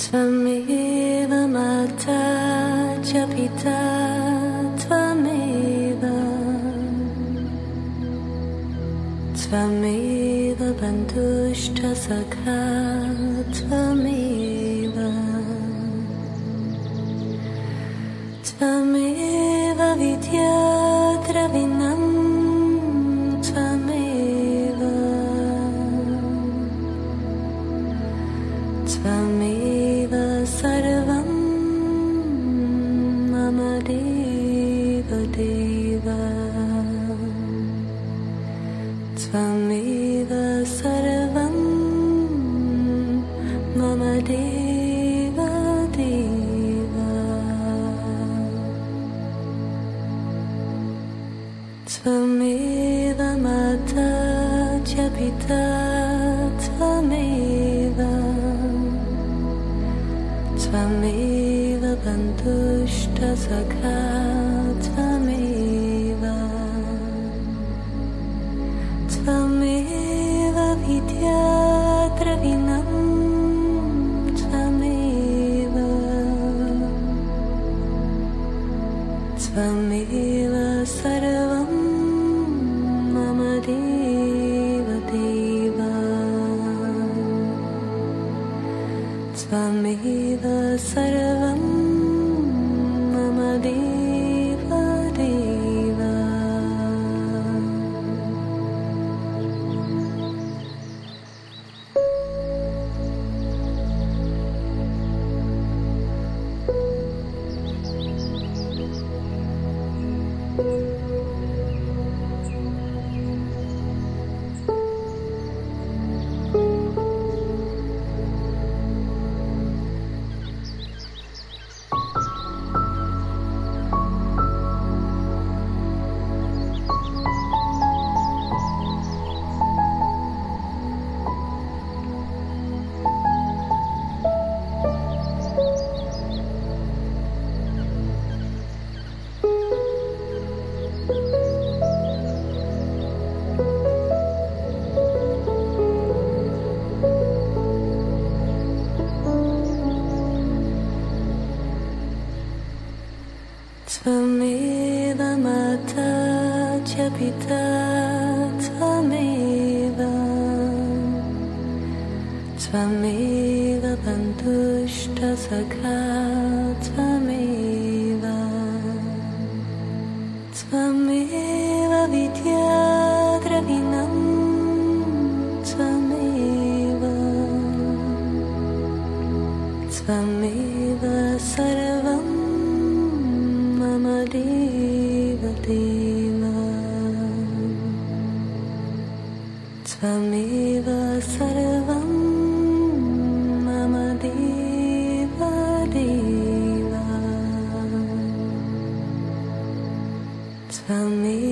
Tvameva Mata च पिता Tvameva Tvameva Bandhushta Sakha Tvameva Tvameva Vidya Dravinam Tvameva Tvameva Sarvam Mama Deva Deva Tvameva Sarvam Mama Deva Deva Tvameva Mata च पिता Tvameva Tvameva Bandhushta Sakha Tvameva Tvameva Vidya Dravinam Tvameva Tvameva Sarvam Mama Deva Deva Tvameva Sarvam Mama Deva Deva Tvameva Mata च पिता Tvameva Tvameva Bandhushta Sakha Tvameva Tvameva Vidya Dravinam Tvameva Tvameva Sarvam Mama Deva Deva Tvameva Sarvam Mama Deva Deva Tvameva